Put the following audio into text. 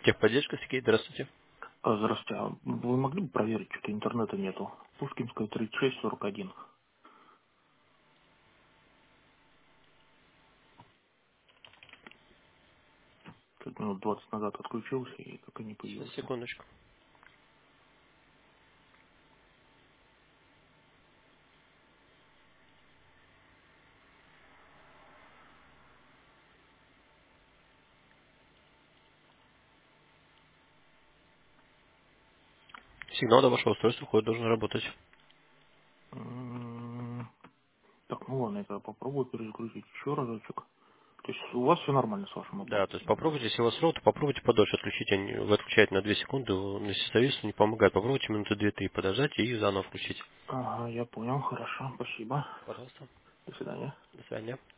Техподдержка, Сергей, здравствуйте. Здравствуйте. А вы могли бы проверить, что интернета нету? Пушкинская, 3641. Как минут 20 назад отключился и так и не Сейчас, появился. секундочку. Сигнал до вашего устройства входит, должен работать. Так, ну ладно, я попробую перезагрузить еще разочек. То есть у вас все нормально с вашим Да, то есть оплатом, да? попробуйте, если у вас ровно, то попробуйте подольше отключить. Вы отключаете на 2 секунды, на сестовисту не помогает. Попробуйте минуты 2-3 подождать и заново включить. Ага, я понял, хорошо, спасибо. Пожалуйста. До свидания. До свидания.